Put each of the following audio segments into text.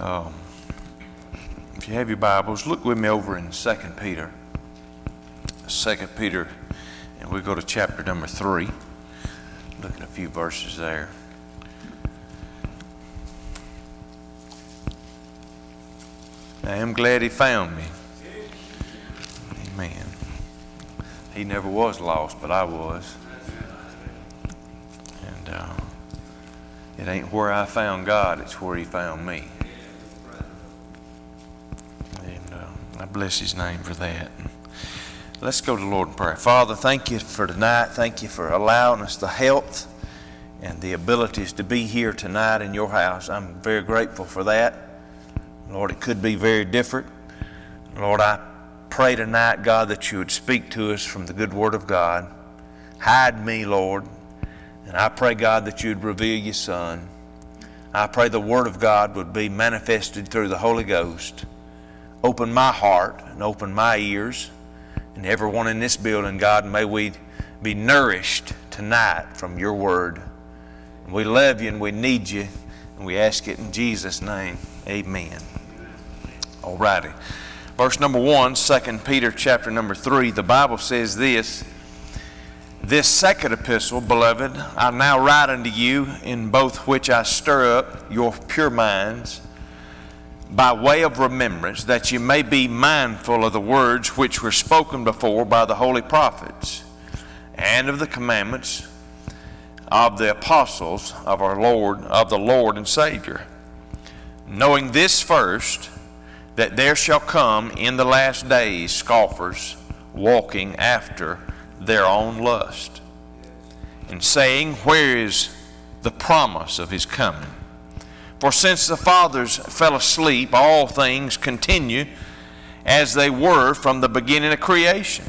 If you have your Bibles, look with me over in 2 Peter. 2 Peter, and we go to chapter number 3. Look at a few verses there. I am glad he found me. Amen. He never was lost, but I was. And it ain't where I found God, it's where he found me. And I bless his name for that. Let's go to the Lord in prayer. Father, thank you for tonight. Thank you for allowing us the health and the abilities to be here tonight in your house. I'm very grateful for that. Lord, it could be very different. Lord, I pray tonight, God, that you would speak to us from the good word of God. Hide me, Lord. And I pray, God, that you'd reveal your Son. I pray the word of God would be manifested through the Holy Ghost. Open my heart and open my ears. And everyone in this building, God, may we be nourished tonight from your word. And we love you and we need you. And we ask it in Jesus' name. Amen. All righty. Verse number 1, 2 Peter chapter number 3, the Bible says this: This second epistle, beloved, I now write unto you, in both which I stir up your pure minds, by way of remembrance, that you may be mindful of the words which were spoken before by the holy prophets, and of the commandments of the apostles of our Lord, of the Lord and Savior. Knowing this first, that there shall come in the last days scoffers, walking after their own lust, and saying, Where is the promise of his coming? For since the fathers fell asleep, all things continue as they were from the beginning of creation.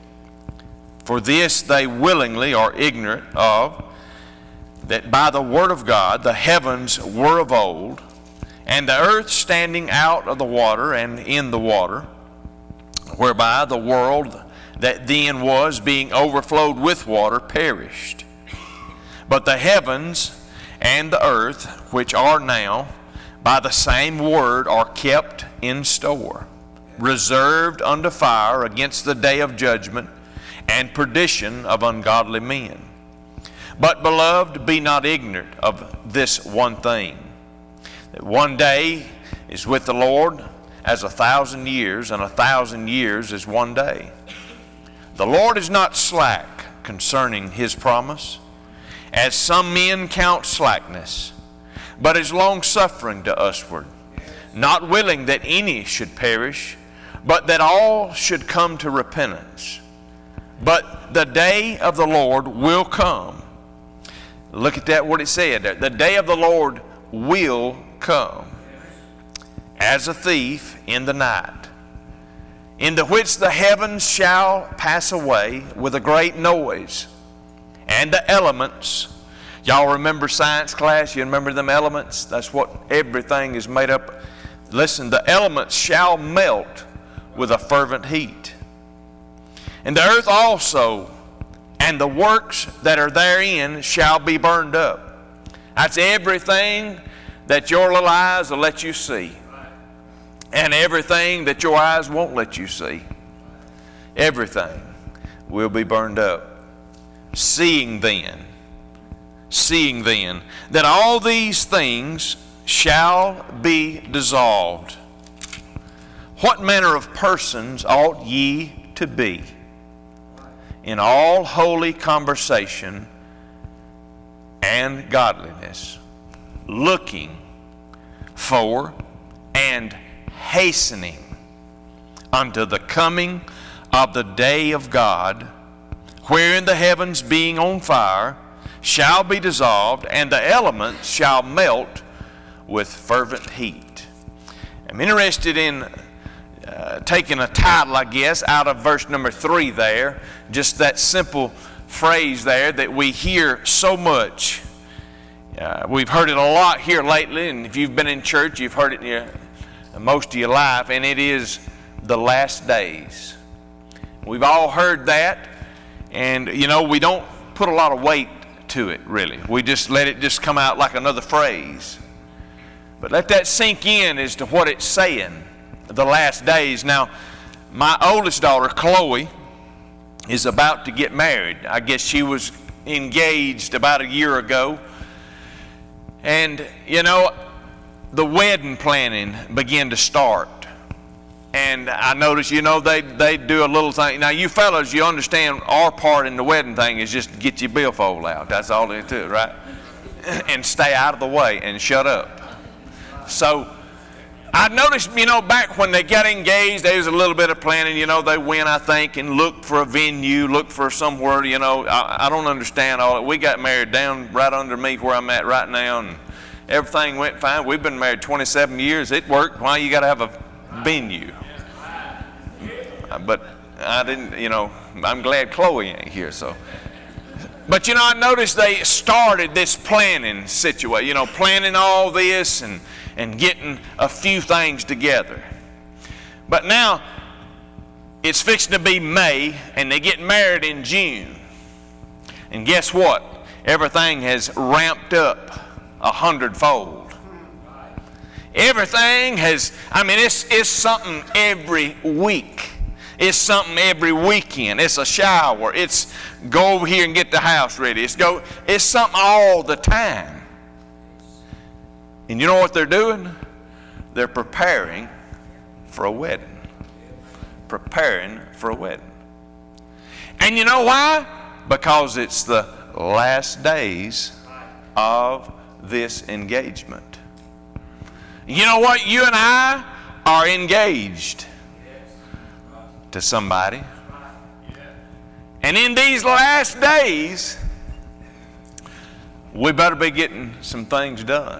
For this they willingly are ignorant of, that by the word of God the heavens were of old, and the earth standing out of the water and in the water, whereby the world that then was, being overflowed with water, perished. But the heavens and the earth, which are now, by the same word are kept in store, reserved unto fire against the day of judgment and perdition of ungodly men. But, beloved, be not ignorant of this one thing, that one day is with the Lord as 1,000 years, and 1,000 years is one day. The Lord is not slack concerning his promise, as some men count slackness, but is long-suffering to usward, not willing that any should perish, but that all should come to repentance. But the day of the Lord will come. Look at that, what it said there. The day of the Lord will come as a thief in the night, into which the heavens shall pass away with a great noise, and the elements. Y'all remember science class? You remember them elements? That's what everything is made up. Listen, the elements shall melt with a fervent heat. And the earth also, and the works that are therein shall be burned up. That's everything that your little eyes will let you see, and everything that your eyes won't let you see. Everything will be burned up. Seeing then that all these things shall be dissolved, what manner of persons ought ye to be in all holy conversation and godliness, looking for and hastening unto the coming of the day of God, wherein the heavens being on fire shall be dissolved, and the elements shall melt with fervent heat. I'm interested in taking a title, I guess, out of verse number 3 there, just that simple phrase there that we hear so much. We've heard it a lot here lately, and if you've been in church, you've heard it most of your life, and it is the last days. We've all heard that, and we don't put a lot of weight to it, really. We just let it just come out like another phrase. But let that sink in as to what it's saying, the last days. Now, my oldest daughter, Chloe, is about to get married. I guess she was engaged about a year ago. And, you know, the wedding planning began to start. And I noticed, you know, they do a little thing. Now, you fellas, you understand our part in the wedding thing is just to get your billfold out. That's all they do, right? And stay out of the way and shut up. So I noticed, you know, back when they got engaged, there was a little bit of planning. You know, they went, I think, and looked for a venue, looked for somewhere, you know. I don't understand all that. We got married down right under me where I'm at right now, and everything went fine. We've been married 27 years. It worked. Why you got to have a venue? But I didn't, you know, I'm glad Chloe ain't here, so. But, you know, I noticed they started this planning situation, you know, planning all this and getting a few things together. But now it's fixing to be May, and they get married in June. And guess what? Everything has ramped up 100-fold. Everything has, I mean, it's something every week. It's something every weekend. It's a shower. It's go over here and get the house ready. It's something all the time. And you know what they're doing? They're preparing for a wedding. Preparing for a wedding. And you know why? Because it's the last days of this engagement. You know what? You and I are engaged to somebody. And in these last days, we better be getting some things done.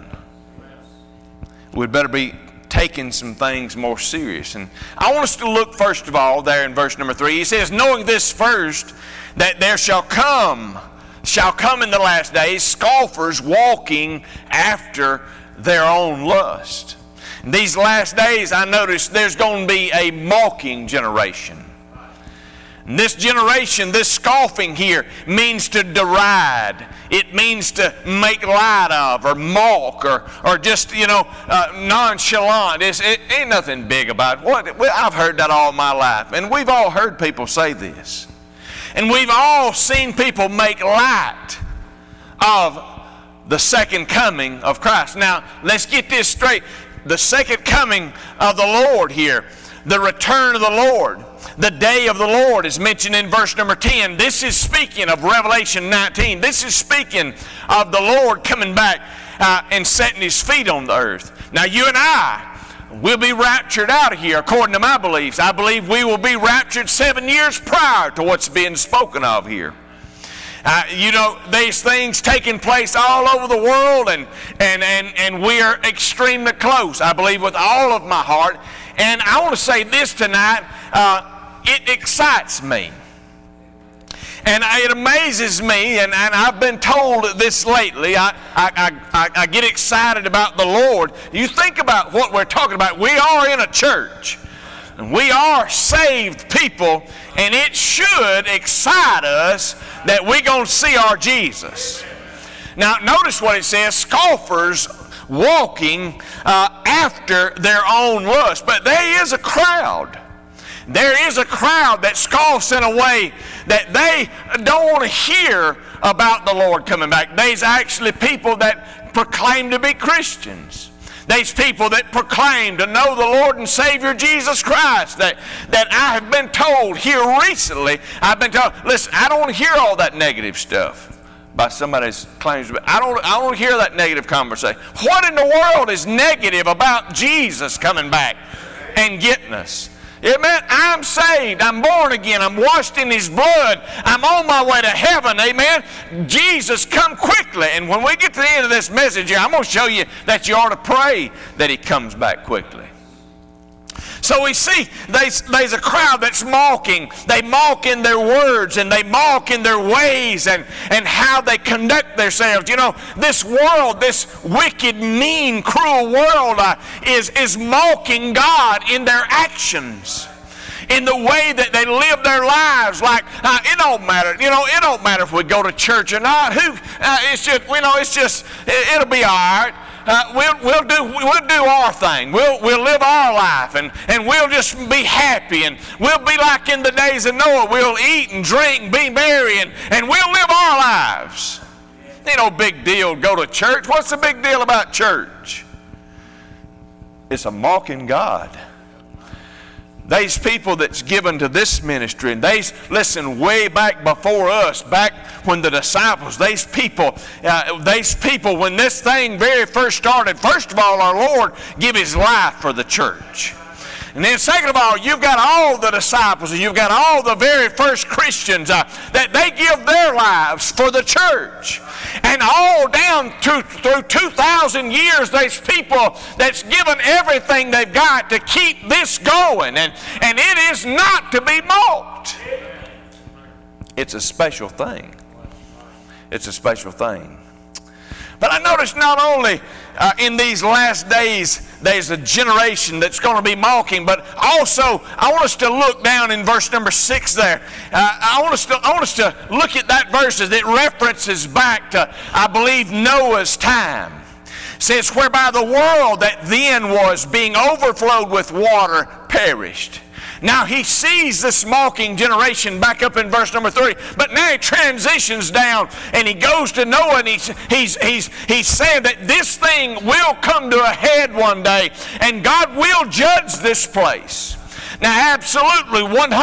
We better be taking some things more serious. And I want us to look first of all there in verse number 3. He says, knowing this first, that there shall come in the last days scoffers walking after their own lust. In these last days, I noticed there's going to be a mocking generation. And this generation, this scoffing here, means to deride. It means to make light of or mock or just, you know, nonchalant. It ain't nothing big about it. I've heard that all my life. And we've all heard people say this. And we've all seen people make light of the second coming of Christ. Now, let's get this straight. The second coming of the Lord here, the return of the Lord, the day of the Lord is mentioned in verse number 10. This is speaking of Revelation 19. This is speaking of the Lord coming back and setting his feet on the earth. Now you and I will be raptured out of here according to my beliefs. I believe we will be raptured 7 years prior to what's being spoken of here. You know, these things taking place all over the world, and we are extremely close, I believe, with all of my heart. And I want to say this tonight, it excites me. And it amazes me, and I've been told this lately, I get excited about the Lord. You think about what we're talking about. We are in a church. And we are saved people, and it should excite us that we're going to see our Jesus. Now, notice what it says, scoffers walking after their own lust. But there is a crowd. There is a crowd that scoffs in a way that they don't want to hear about the Lord coming back. There's actually people that proclaim to be Christians. There's people that proclaim to know the Lord and Savior Jesus Christ that I have been told here recently. I've been told, listen, I don't want to hear all that negative stuff by somebody that claims to be. I don't want to hear that negative conversation. What in the world is negative about Jesus coming back and getting us? Amen. I'm saved. I'm born again. I'm washed in his blood. I'm on my way to heaven. Amen. Jesus, come quickly. And when we get to the end of this message here, I'm going to show you that you ought to pray that he comes back quickly. So we see there's a crowd that's mocking. They mock in their words, and they mock in their ways and how they conduct themselves. You know, this world, this wicked, mean, cruel world is mocking God in their actions, in the way that they live their lives. Like, it don't matter. You know, it don't matter if we go to church or not. It's just, you know, it'll be all right. we'll do our thing. We'll live our life, and we'll just be happy, and we'll be like in the days of Noah. We'll eat and drink and be merry, and we'll live our lives. Ain't no big deal to go to church. What's the big deal about church? It's a mocking God. These people that's given to this ministry, and listen, way back before us, back when the disciples, these people, when this thing very first started, first of all, our Lord gave His life for the church. And then second of all, you've got all the disciples, and you've got all the very first Christians that they give their lives for the church. And all down through 2,000 years, there's people that's given everything they've got to keep this going. And it is not to be mocked. It's a special thing. It's a special thing. But I noticed not only in these last days there's a generation that's going to be mocking, but also I want us to look down in verse number 6 there. I want us to look at that verse as it references back to, I believe, Noah's time. It says, whereby the world that then was being overflowed with water perished. Now he sees this mocking generation back up in verse number 3, but now he transitions down and he goes to Noah, and he's saying that this thing will come to a head one day, and God will judge this place. Now absolutely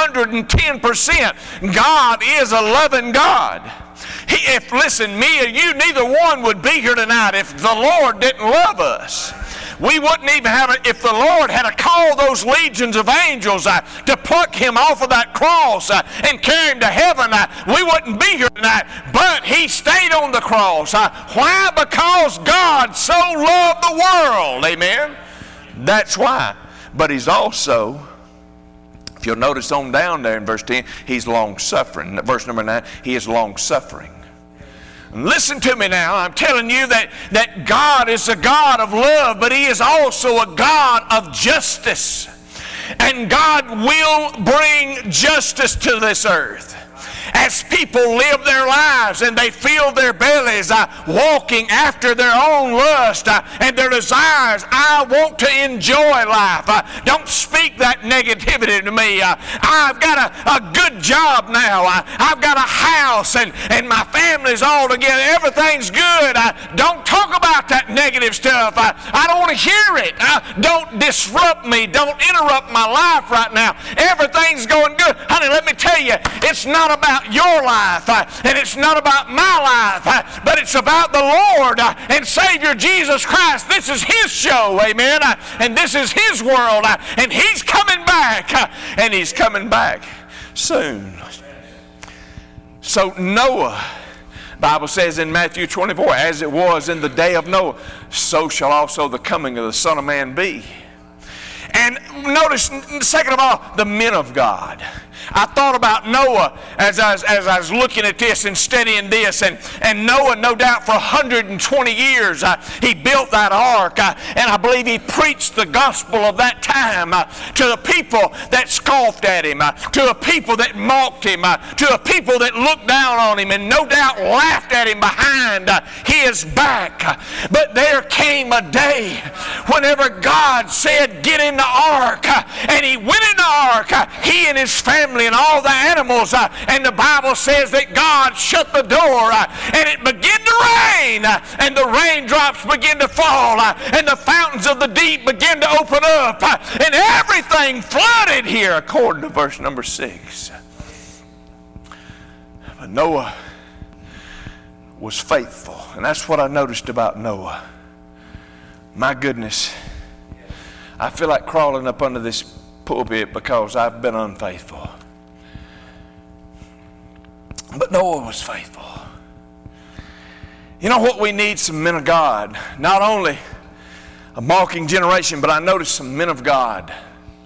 110%, God is a loving God. Listen, me or you, neither one would be here tonight if the Lord didn't love us. We wouldn't even have it if the Lord had to call those legions of angels to pluck Him off of that cross and carry Him to heaven. We wouldn't be here tonight, but He stayed on the cross. Why? Because God so loved the world. Amen? That's why. But He's also, if you'll notice on down there in verse 10, He's long-suffering. Verse number 9, He is long-suffering. Listen to me now. I'm telling you that God is a God of love, but He is also a God of justice. And God will bring justice to this earth. As people live their lives and they fill their bellies walking after their own lust and their desires, I want to enjoy life. Don't speak that negativity to me. I've got a good job now. I've got a house and my family's all together. Everything's good. Don't talk about that negative stuff. I don't want to hear it. Don't disrupt me. Don't interrupt my life right now. Everything's going good. Honey, let me tell you, it's not about your life, and it's not about my life, but it's about the Lord and Savior Jesus Christ. This is His show, amen, and this is His world, and He's coming back, and He's coming back soon. So Noah, the Bible says in Matthew 24, as it was in the day of Noah, so shall also the coming of the Son of Man be. And notice, second of all, the men of God. I thought about Noah as I was looking at this and studying this, and Noah, no doubt for 120 years, he built that ark, and I believe he preached the gospel of that time to the people that scoffed at him, to the people that mocked him, to the people that looked down on him, and no doubt laughed at him behind his back. But there came a day whenever God said, get in the ark, and he went in the ark, he and his family and all the animals, and the Bible says that God shut the door, and it began to rain, and the raindrops began to fall, and the fountains of the deep began to open up, and everything flooded here, according to verse number 6. But Noah was faithful, and that's what I noticed about Noah. My goodness, I feel like crawling up under this pulpit because I've been unfaithful. But Noah was faithful. You know what we need? Some men of God. Not only a mocking generation, but I noticed some men of God.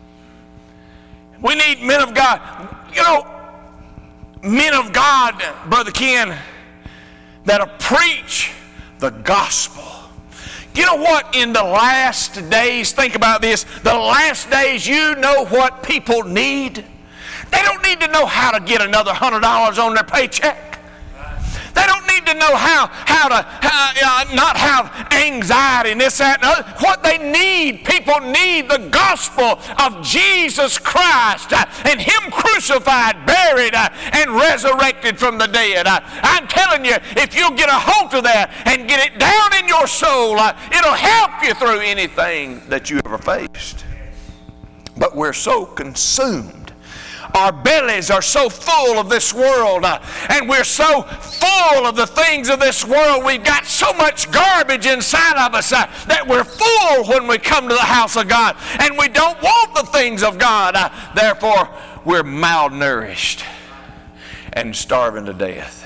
We need men of God. You know, men of God, Brother Ken, that'll preach the gospel. You know what? In the last days, think about this, the last days, you know what people need? They don't need to know how to get another $100 on their paycheck. They don't need need to know how to not have anxiety and this, that, and other. What they need, people need the gospel of Jesus Christ and Him crucified, buried, and resurrected from the dead. I'm telling you, if you'll get a hold of that and get it down in your soul, it'll help you through anything that you ever faced. But we're so consumed. Our bellies are so full of this world, and we're so full of the things of this world. We've got so much garbage inside of us that we're full when we come to the house of God, and we don't want the things of God. Therefore, we're malnourished and starving to death.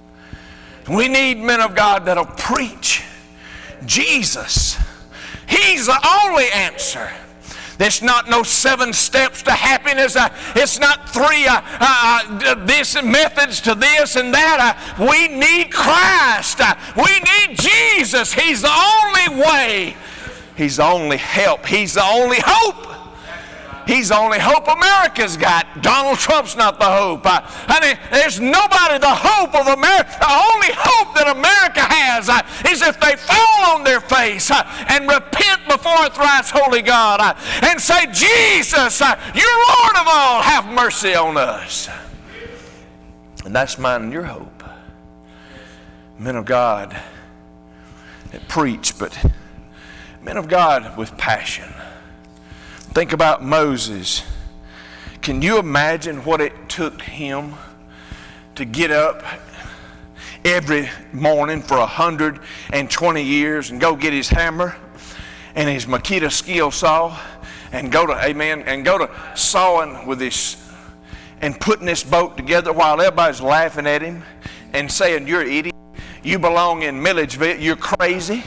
We need men of God that'll preach Jesus. He's the only answer. There's not no 7 steps to happiness. It's not 3 this methods to this and that. We need Christ. We need Jesus. He's the only way. He's the only help. He's the only hope. He's the only hope America's got. Donald Trump's not the hope. Honey, there's nobody the hope of America. The only hope that America has is if they fall on their face and repent before a thrice holy God and say, Jesus, you're Lord of all, have mercy on us. And that's mine and your hope. Men of God that preach, but men of God with passion. Think about Moses. Can you imagine what it took him to get up every morning for 120 years and go get his hammer and his Makita skill saw and go to sawing with his and putting this boat together while everybody's laughing at him and saying, you're an idiot, you belong in Milledgeville, you're crazy?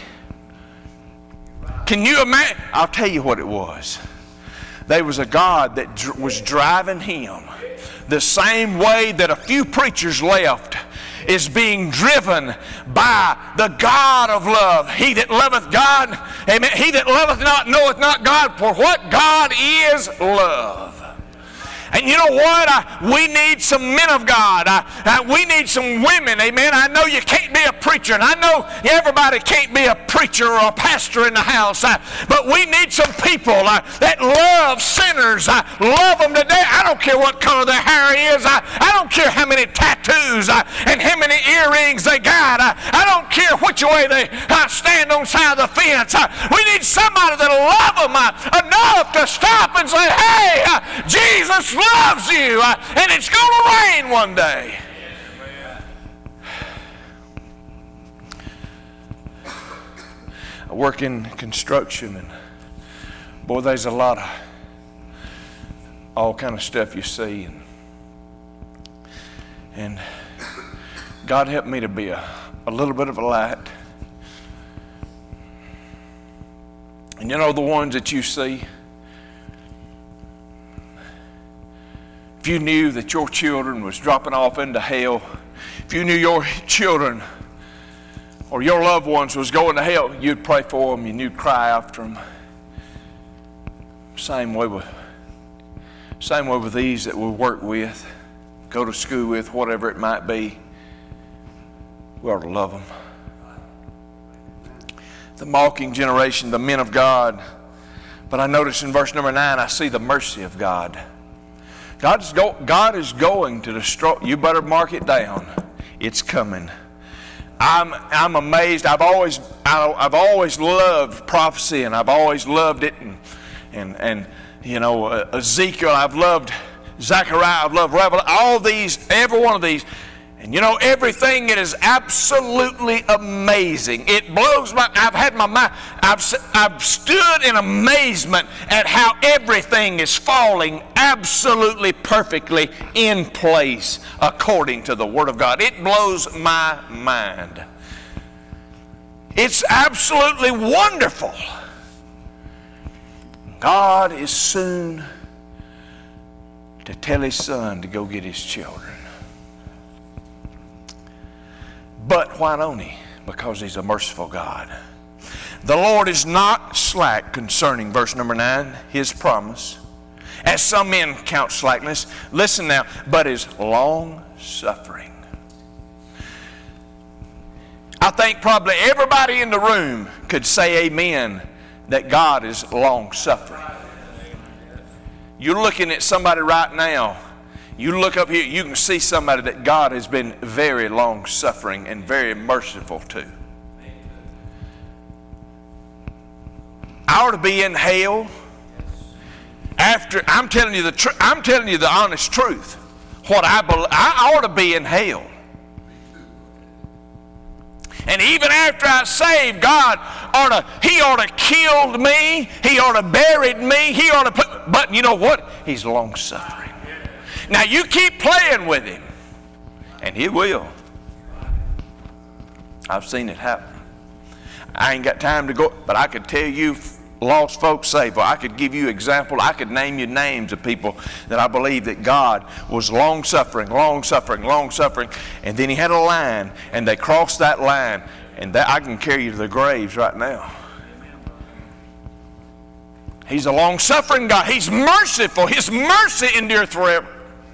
Can you imagine? I'll tell you what it was. There was a God that was driving him the same way that a few preachers left is being driven by the God of love. He that loveth God, amen, he that loveth not knoweth not God, for what God is love. And you know what? We need some men of God. We need some women. Amen. I know you can't be a preacher, and I know everybody can't be a preacher or a pastor in the house. But we need some people that love sinners. Love them today. I don't care what color their hair is. I don't care how many tattoos and how many earrings they got. I don't care which way they stand on the side of the fence. We need somebody that'll love them enough to stop and say, hey, Jesus loves you, and it's going to rain one day. I work in construction, and boy, there's a lot of all kind of stuff you see, and God helped me to be a little bit of a light. And you know the ones that you see, if you knew that your children was dropping off into hell, if you knew your children or your loved ones was going to hell, you'd pray for them and you'd cry after them. Same way with these that we work with, go to school with, whatever it might be. We ought to love them. The mocking generation, the men of God. But I notice in verse number 9, I see the mercy of God. God is going to destroy. You better mark it down. It's coming. I'm amazed. I've always loved prophecy, and I've always loved it. And you know, Ezekiel, I've loved Zechariah, I've loved Revelation. All these, every one of these. And you know, everything, it is absolutely amazing. It blows my, I've had my mind, I've stood in amazement at how everything is falling absolutely perfectly in place according to the Word of God. It blows my mind. It's absolutely wonderful. God is soon to tell His Son to go get His children. But why don't He? Because He's a merciful God. The Lord is not slack concerning, verse number 9, His promise, as some men count slackness. Listen now, but is long-suffering. I think probably everybody in the room could say amen that God is long-suffering. You're looking at somebody right now. You look up here, you can see somebody that God has been very long-suffering and very merciful to. I ought to be in hell after, I'm telling you the honest truth. What I believe, I ought to be in hell. And even after I saved, God He ought to killed me. He ought to buried me. He ought to but you know what? He's long-suffering. Now you keep playing with Him, and He will. I've seen it happen. I ain't got time to go, but I could tell you lost folks saved. Well, I could give you examples. I could name you names of people that I believe that God was long-suffering, and then He had a line, and they crossed that line, and that I can carry you to the graves right now. He's a long-suffering God. He's merciful. His mercy endureth forever.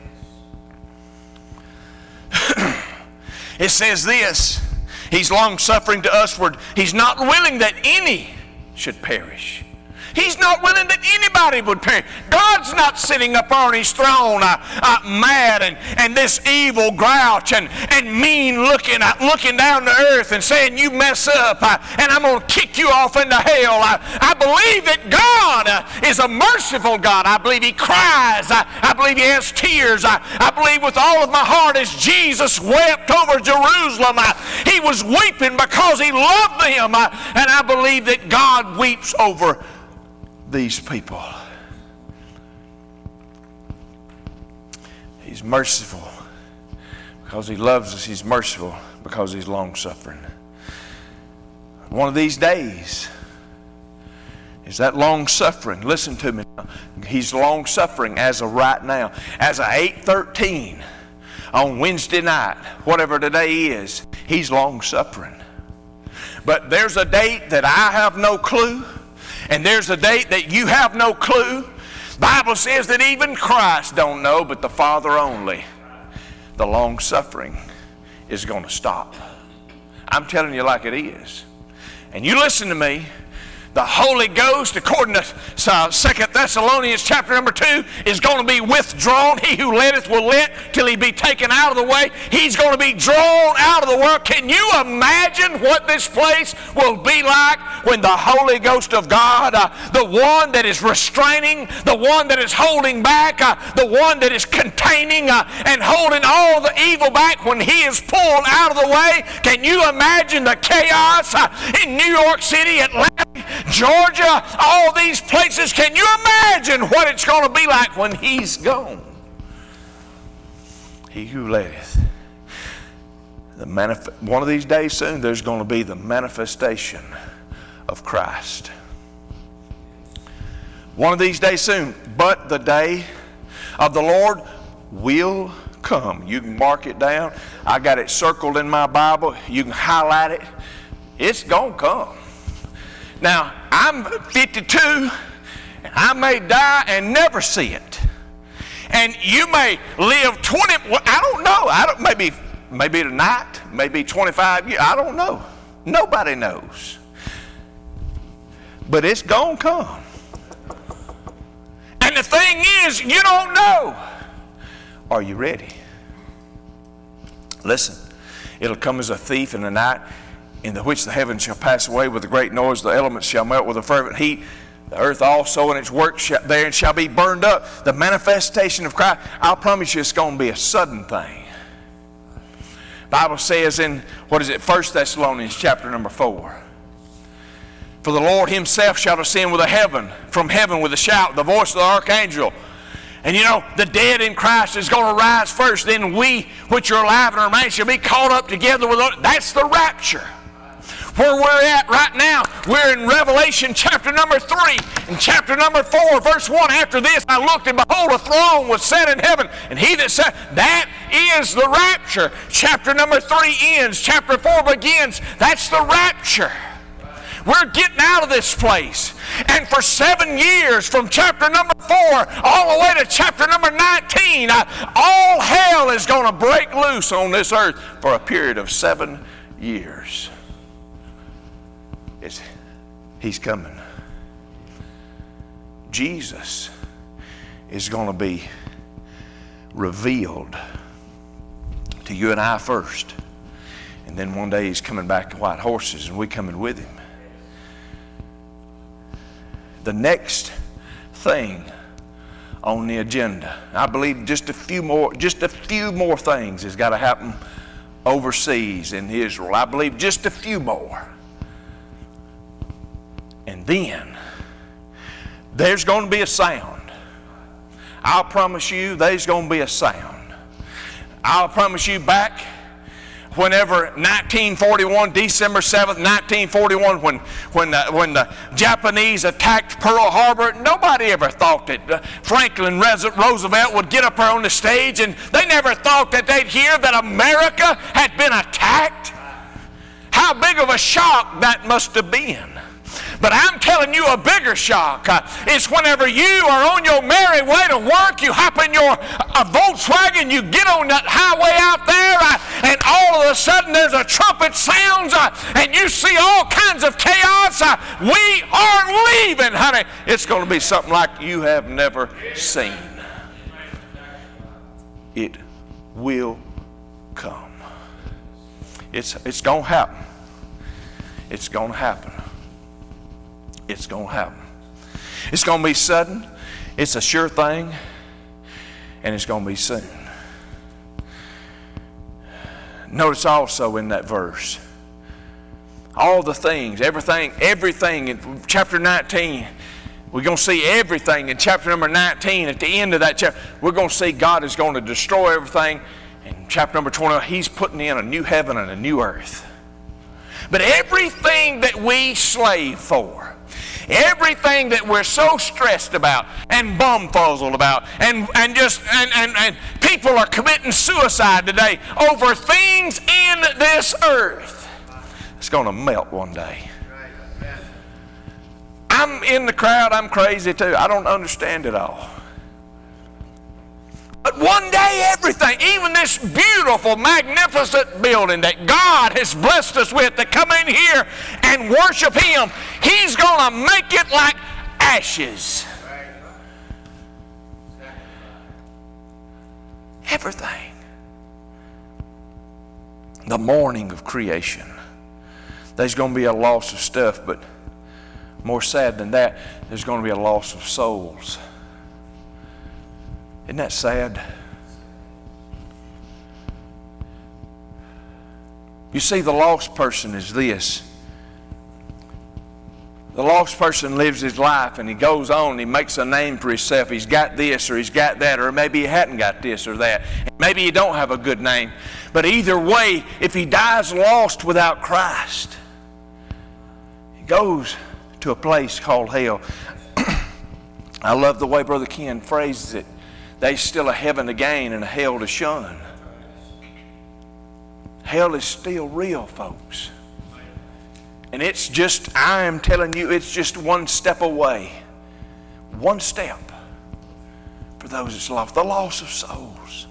It says this, He's long-suffering to usward. He's not willing that any should perish. He's not willing that anybody would perish. God's not sitting up on His throne mad and this evil grouch and mean looking down the earth and saying, you mess up and I'm going to kick you off into hell. I believe that God is a merciful God. I believe He cries. I believe He has tears. I believe with all of my heart as Jesus wept over Jerusalem, He was weeping because He loved them. And I believe that God weeps over these people. He's merciful because He loves us. He's merciful because He's long-suffering. One of these days is that long-suffering. Listen to me now. He's long-suffering as of right now. As of 8:13 on Wednesday night, whatever today is, He's long-suffering. But there's a date that I have no clue. And there's a date that you have no clue. The Bible says that even Christ don't know, but the Father only. The long-suffering is going to stop. I'm telling you like it is. And you listen to me. The Holy Ghost, according to 2 Thessalonians chapter number 2, is going to be withdrawn. He who letteth will let till He be taken out of the way. He's going to be drawn out of the world. Can you imagine what this place will be like when the Holy Ghost of God, the one that is restraining, the one that is holding back, the one that is containing and holding all the evil back, when He is pulled out of the way? Can you imagine the chaos in New York City, Atlanta, Georgia, all these places? Can you imagine what it's going to be like when He's gone? He who letteth. One of these days soon, there's going to be the manifestation of Christ. One of these days soon, but the day of the Lord will come. You can mark it down. I got it circled in my Bible. You can highlight it. It's going to come. Now, I'm 52, and I may die and never see it. And you may live 20, I don't know. Maybe tonight, maybe 25 years. I don't know. Nobody knows. But it's going to come. And the thing is, you don't know. Are you ready? Listen, it'll come as a thief in the night, in the which the heavens shall pass away with a great noise, the elements shall melt with a fervent heat, the earth also and its works therein shall be burned up. The manifestation of Christ, I'll promise you, it's going to be a sudden thing. The Bible says in, 1 Thessalonians chapter number 4, for the Lord Himself shall descend from heaven with a shout, the voice of the archangel. And you know, the dead in Christ is going to rise first. Then we, which are alive and remain, shall be caught up together with them. That's the rapture. Where we're at right now, we're in Revelation chapter number 3 and chapter number 4, verse 1. After this, I looked, and behold, a throne was set in heaven, and He that sat, that is the rapture. Chapter number 3 ends, chapter 4 begins. That's the rapture. We're getting out of this place. And for 7 years, from chapter number 4 all the way to chapter number 19, all hell is going to break loose on this earth for a period of 7 years. He's coming. Jesus is going to be revealed to you and I first. And then one day He's coming back on white horses and we coming with Him. The next thing on the agenda, I believe just a few more things has got to happen overseas in Israel. I believe just a few more. And then there's going to be a sound. I'll promise you there's going to be a sound. I'll promise you back whenever 1941, December 7th, 1941, when the Japanese attacked Pearl Harbor, nobody ever thought that Franklin Roosevelt would get up there on the stage, and they never thought that they'd hear that America had been attacked. How big of a shock that must have been. But I'm telling you, a bigger shock is whenever you are on your merry way to work, you hop in your Volkswagen, you get on that highway out there, and all of a sudden there's a trumpet sounds, and you see all kinds of chaos. We are leaving, honey. It's going to be something like you have never seen. It will come. It's going to happen. It's going to happen. It's going to happen. It's going to be sudden. It's a sure thing. And it's going to be soon. Notice also in that verse, all the things, everything in chapter 19, we're going to see everything in chapter number 19. At the end of that chapter, we're going to see God is going to destroy everything. In chapter number 20, He's putting in a new heaven and a new earth. But everything that we slave for, everything that we're so stressed about and bumfuzzled about, and people are committing suicide today over things in this earth, it's going to melt one day. I'm in the crowd. I'm crazy too. I don't understand it all. But one day everything, even this beautiful, magnificent building that God has blessed us with to come in here and worship Him, He's going to make it like ashes. Everything. The morning of creation. There's going to be a loss of stuff, but more sad than that, there's going to be a loss of souls. Isn't that sad? You see, the lost person is this. The lost person lives his life and he goes on, he makes a name for himself. He's got this or he's got that, or maybe he hadn't got this or that. Maybe he don't have a good name. But either way, if he dies lost without Christ, he goes to a place called hell. I love the way Brother Ken phrases it. There's still a heaven to gain and a hell to shun. Hell is still real, folks. And it's just, I am telling you, it's just one step away. One step for those that's lost. The loss of souls.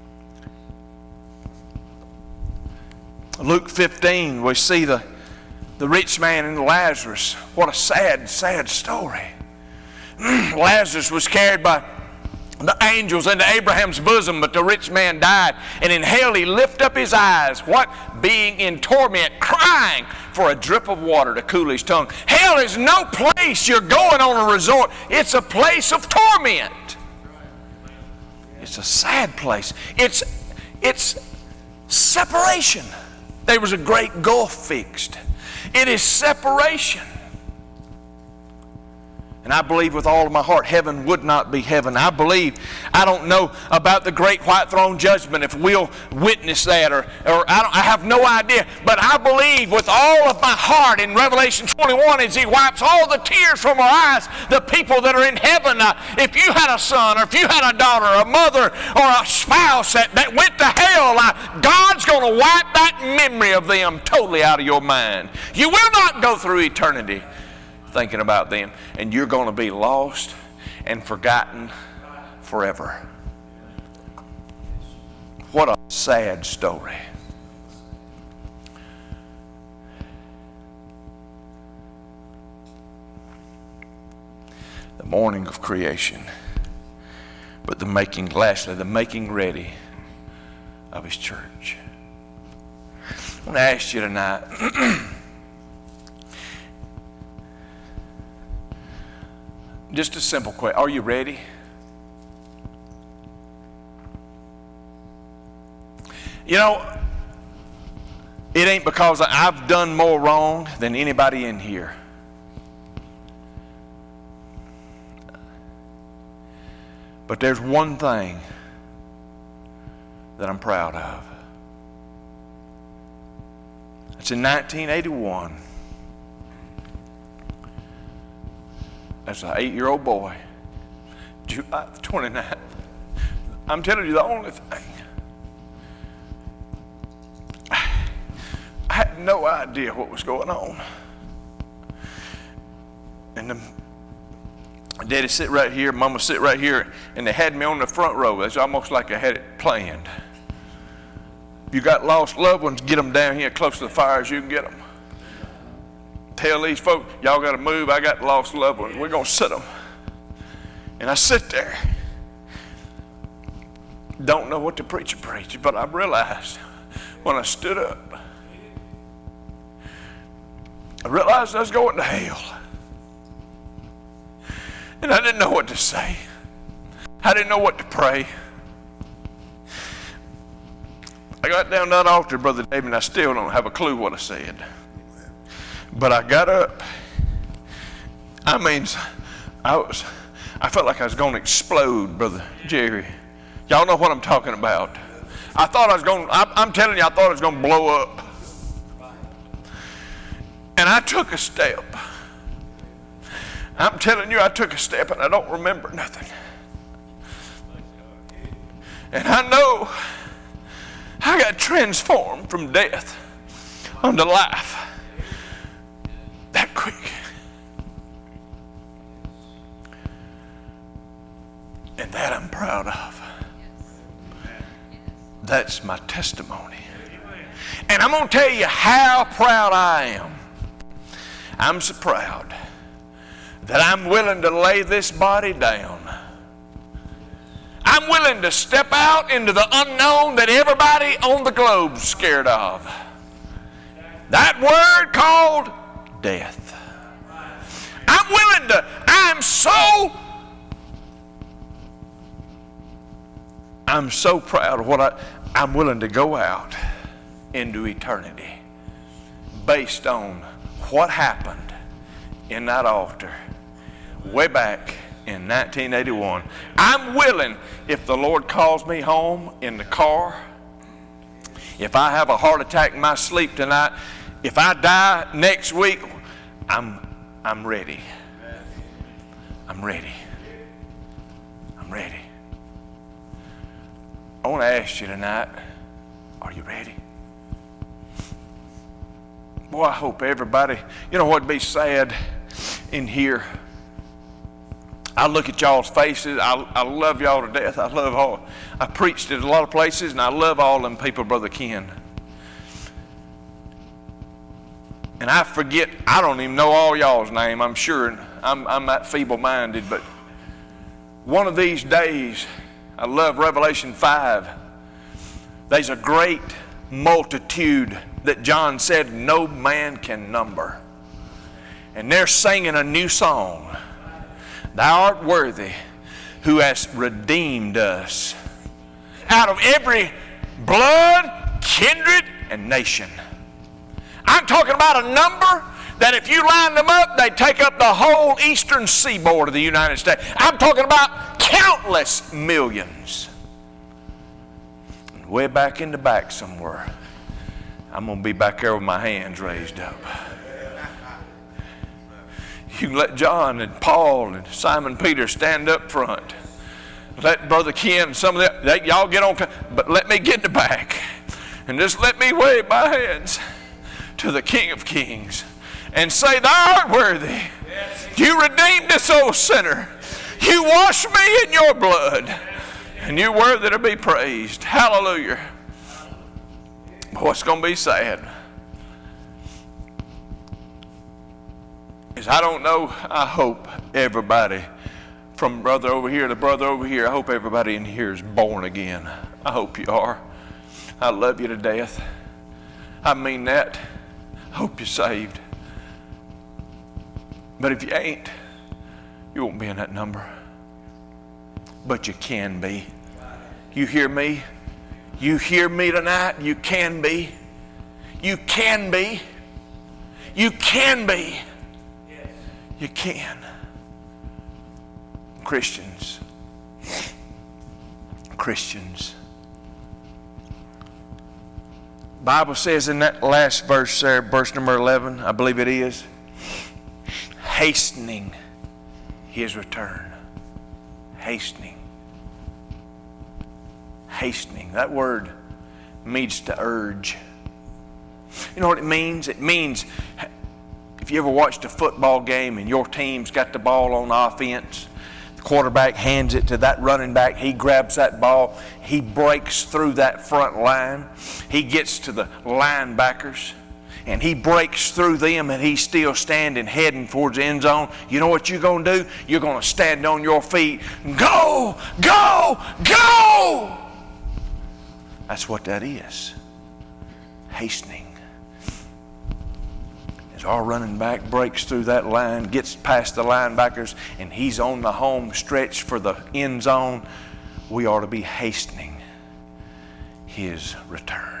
Luke 15, we see the rich man and Lazarus. What a sad, sad story. Lazarus was carried by the angels into Abraham's bosom, but the rich man died. And in hell he lifted up his eyes, what? Being in torment, crying for a drip of water to cool his tongue. Hell is no place you're going on a resort. It's a place of torment. It's a sad place. It's separation. There was a great gulf fixed. It is separation. And I believe with all of my heart, heaven would not be heaven. I believe, I don't know about the great white throne judgment, if we'll witness that, or I have no idea. But I believe with all of my heart in Revelation 21, as He wipes all the tears from our eyes, the people that are in heaven, if you had a son, or if you had a daughter, or a mother, or a spouse that went to hell, God's going to wipe that memory of them totally out of your mind. You will not go through eternity thinking about them, and you're going to be lost and forgotten forever. What a sad story. morning of creation, but lastly, the making ready of his church. I want to ask you tonight, just a simple question. Are you ready? You know, it ain't because I've done more wrong than anybody in here. But there's one thing that I'm proud of. It's in 1981. As an 8-year-old boy, July the 29th. I'm telling you the only thing. I had no idea what was going on. And Daddy sit right here, Mama sit right here, and they had me on the front row. It's almost like I had it planned. If you got lost loved ones, get them down here close to the fire as you can get them. Tell these folks, y'all got to move. I got lost loved ones. We're going to sit them. And I sit there. Don't know what the preacher preached, but I realized when I stood up, I realized I was going to hell. And I didn't know what to say. I didn't know what to pray. I got down that altar, Brother David, and I still don't have a clue what I said. But I got up. I mean, I felt like I was going to explode, Brother Jerry. Y'all know what I'm talking about. I thought I was going, I'm telling you, I thought I was going to blow up. And I took a step. I'm telling you, I took a step and I don't remember nothing. And I know I got transformed from death unto life that quick. And that I'm proud of. That's my testimony. And I'm going to tell you how proud I am. I'm so proud that I'm willing to lay this body down. I'm willing to step out into the unknown that everybody on the globe's scared of. That word called death. I'm so proud of what I'm willing to go out into eternity based on what happened in that altar way back in 1981. I'm willing, if the Lord calls me home in the car, if I have a heart attack in my sleep tonight, if I die next week, I'm ready. I'm ready. I'm ready. I want to ask you tonight, are you ready? Boy, I hope everybody, you know what'd be sad in here? I look at y'all's faces. I love y'all to death. I preached at a lot of places, and I love all them people, Brother Ken. And I forget, I don't even know all y'all's name, I'm sure. I'm that feeble-minded, but one of these days, I love Revelation 5. There's a great multitude that John said no man can number. And they're singing a new song. Thou art worthy, who hast redeemed us out of every blood, kindred, and nation. I'm talking about a number that if you line them up, they take up the whole eastern seaboard of the United States. I'm talking about countless millions. And way back in the back somewhere, I'm going to be back there with my hands raised up. You can let John and Paul and Simon Peter stand up front. Let Brother Ken, some of that, y'all get on, but let me get in the back. And just let me wave my hands to the King of Kings and say, Thou art worthy. You redeemed us, O sinner. You washed me in your blood. And you're worthy to be praised. Hallelujah. Boy, it's going to be sad. Is I don't know, I hope everybody from brother over here to brother over here, I hope everybody in here is born again. I hope you are. I love you to death. I mean that. I hope you're saved. But if you ain't, you won't be in that number. But you can be. You hear me? You hear me tonight? You can be. You can be. You can be. You can. Christians. Bible says in that last verse there, verse number 11, I believe it is, hastening his return. Hastening. Hastening. That word means to urge. You know what it means? It means, if you ever watched a football game and your team's got the ball on offense, the quarterback hands it to that running back, he grabs that ball, he breaks through that front line, he gets to the linebackers, and he breaks through them, and he's still standing heading towards the end zone. You know what you're going to do? You're going to stand on your feet. Go! Go! Go! That's what that is. Hastening. As our running back breaks through that line, gets past the linebackers, and he's on the home stretch for the end zone, we ought to be hastening his return.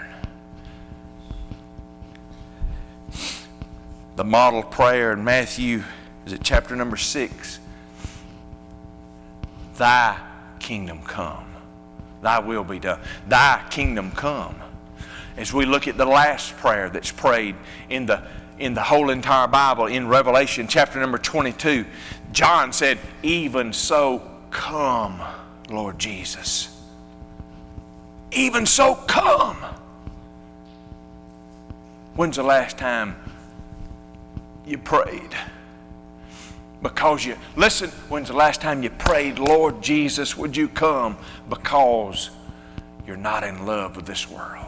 The model prayer in Matthew, is it chapter number 6? Thy kingdom come. Thy will be done. Thy kingdom come. As we look at the last prayer that's prayed in the whole entire Bible, in Revelation chapter number 22, John said, even so come, Lord Jesus. Even so come. When's the last time you prayed? Because listen, when's the last time you prayed, Lord Jesus, would you come? Because you're not in love with this world.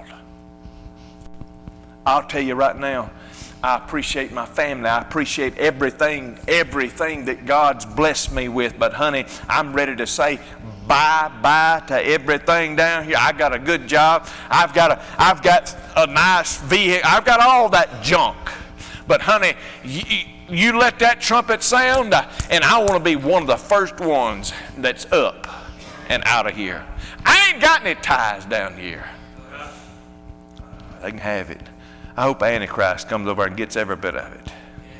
I'll tell you right now, I appreciate my family. I appreciate everything that God's blessed me with. But honey, I'm ready to say bye-bye to everything down here. I got a good job. I've got a nice vehicle. I've got all that junk. But honey, you let that trumpet sound, and I want to be one of the first ones that's up and out of here. I ain't got any ties down here. They can have it. I hope Antichrist comes over and gets every bit of it.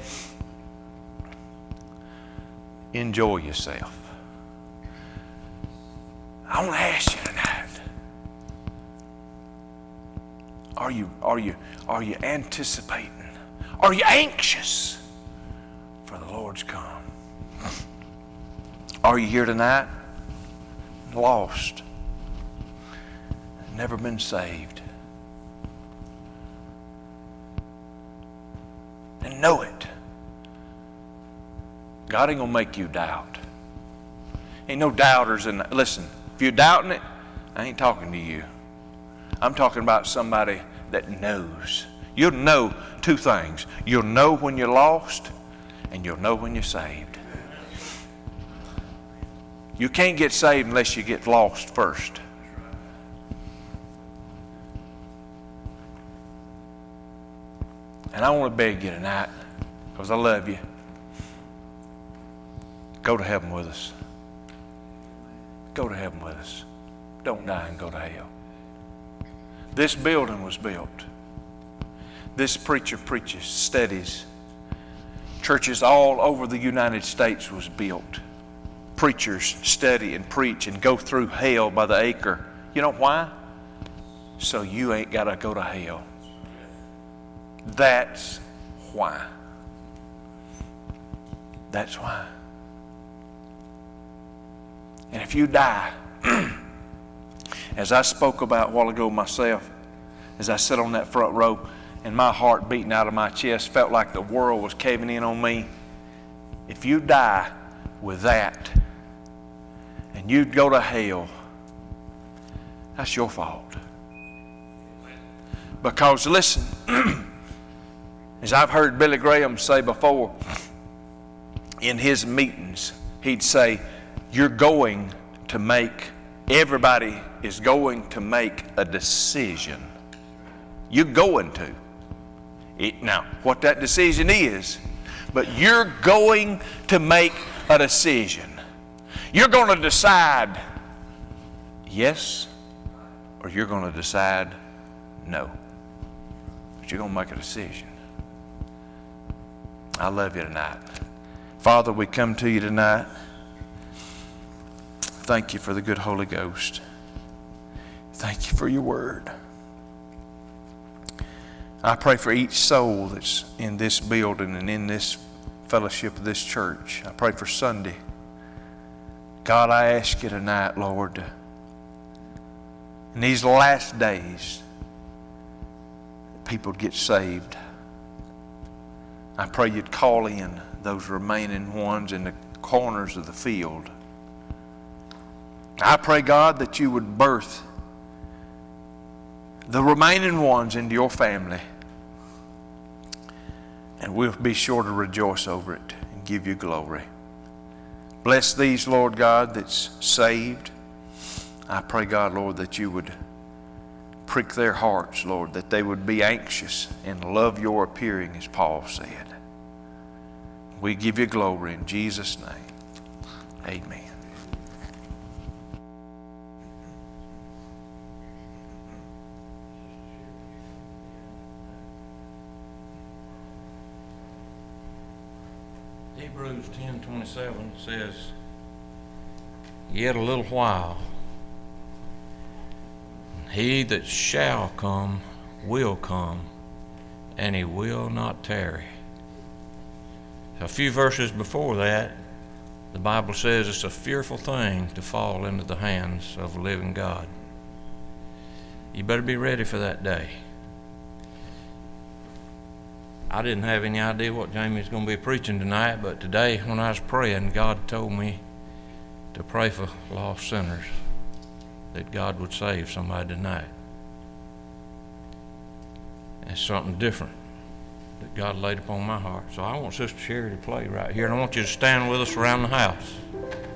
Enjoy yourself. I want to ask you tonight, are you anticipating? Are you anxious for the Lord's come? Are you here tonight lost, never been saved? And know it. God ain't gonna make you doubt. Ain't no doubters in that. Listen, if you're doubting it, I ain't talking to you. I'm talking about somebody that knows. You'll know two things. You'll know when you're lost, and you'll know when you're saved. You can't get saved unless you get lost first. And I want to beg you tonight, because I love you, go to heaven with us. Go to heaven with us. Don't die and go to hell. This building was built. This preacher preaches, studies. Churches all over the United States was built. Preachers study and preach and go through hell by the acre. You know why? So you ain't got to go to hell. That's why. That's why. And if you die, as I spoke about a while ago myself, as I sat on that front row and my heart beating out of my chest, felt like the world was caving in on me. If you die with that and you go to hell, that's your fault. Because listen, as I've heard Billy Graham say before, in his meetings, he'd say, everybody is going to make a decision. You're going to. Now, what that decision is, but you're going to make a decision. You're going to decide yes, or you're going to decide no. But you're going to make a decision. I love you tonight. Father, we come to you tonight. Thank you for the good Holy Ghost. Thank you for your word. I pray for each soul that's in this building and in this fellowship of this church. I pray for Sunday. God, I ask you tonight, Lord, in these last days, people get saved. I pray you'd call in those remaining ones in the corners of the field. I pray, God, that you would birth the remaining ones into your family. And we'll be sure to rejoice over it and give you glory. Bless these, Lord God, that's saved. I pray, God, Lord, that you would prick their hearts, Lord, that they would be anxious and love your appearing, as Paul said. We give you glory in Jesus' name. Amen. Hebrews 10:27 says, "Yet a little while, he that shall come will come, and he will not tarry." A few verses before that, the Bible says it's a fearful thing to fall into the hands of a living God. You better be ready for that day. I didn't have any idea what Jamie's going to be preaching tonight, but today when I was praying, God told me to pray for lost sinners, that God would save somebody tonight. It's something different that God laid upon my heart. So I want Sister Sherry to play right here, and I want you to stand with us around the house.